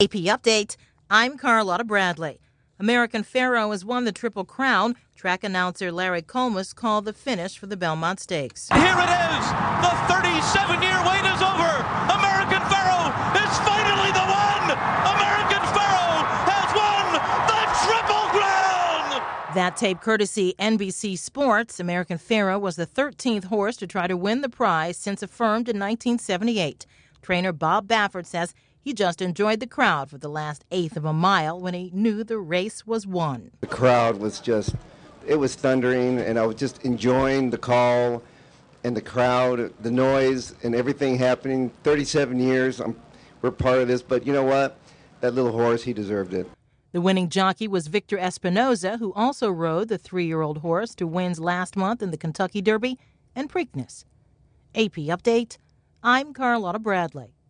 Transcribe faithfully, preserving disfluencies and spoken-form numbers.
A P Update, I'm Carlotta Bradley. American Pharoah has won the Triple Crown. Track announcer Larry Collmus called the finish for the Belmont Stakes. Here it is. The thirty-seven-year wait is over. American Pharoah is finally the one. American Pharoah has won the Triple Crown. That tape courtesy N B C Sports. American Pharoah was the thirteenth horse to try to win the prize since affirmed in nineteen seventy-eight. Trainer Bob Baffert says he just enjoyed the crowd for the last eighth of a mile when he knew the race was won. The crowd was just, it was thundering, and I was just enjoying the call and the crowd, the noise, and everything happening. thirty-seven years, I'm, we're part of this, but you know what? That little horse, he deserved it. The winning jockey was Victor Espinoza, who also rode the three-year-old horse to wins last month in the Kentucky Derby and Preakness. A P Update, I'm Carlotta Bradley.